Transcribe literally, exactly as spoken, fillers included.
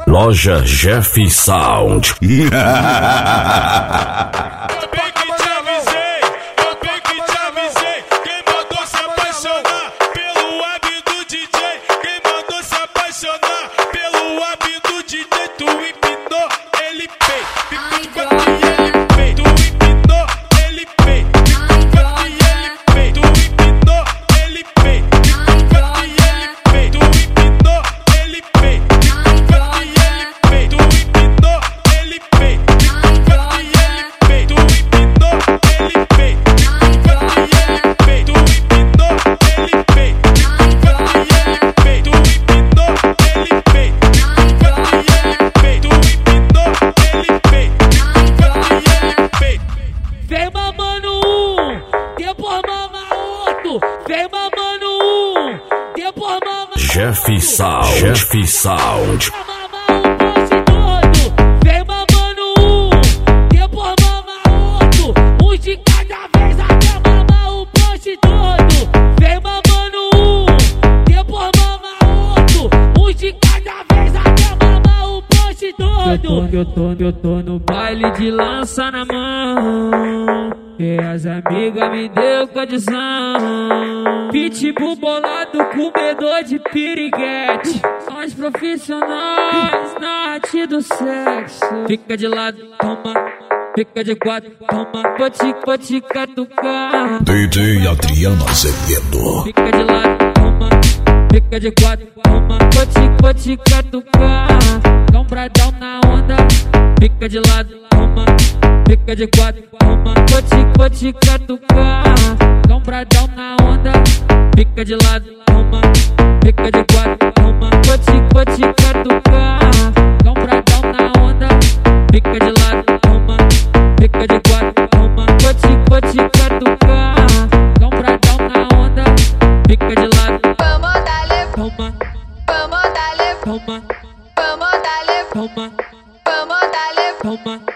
Loja Jeff Sound. Vem mamando um, depois mama outro. Vem mamando um, depois mama outro. Jeff Sound, Jeff Sound. Vem mamando um, depois mama outro. Um de cada vez até mamar o poste todo. Vem mamando um, depois mama outro. Um de cada vez até mamar o poste todo. Eu tô, eu tô, eu tô no baile de lança na mão, e as amigas me deu condição. Pitbull bolado, comedor de piriguete. Nós profissionais na arte do sexo. Fica de lado, toma. Fica de quatro, toma. Vou te, vou te catucar. D J Adriano Azevedo. Fica de lado, toma. Fica de quatro, toma. Vou te, vou te catucar. Dá um bradão na onda. Fica de lado, toma. Fica de quatro, toma. Vou te, vou te catucar. Dá um bradão na onda. Fica de lado, toma. Fica de quatro, toma. Vou te, vou te catucar. Dá um bradão na onda. Fica de lado, toma. Fica de quatro, toma. Vou te, vou te catucar. Dá um bradão na onda. Fica de lado. Vamos darle, Toma, vamos darle, toma, vamos darle, toma, vamos darle. toma.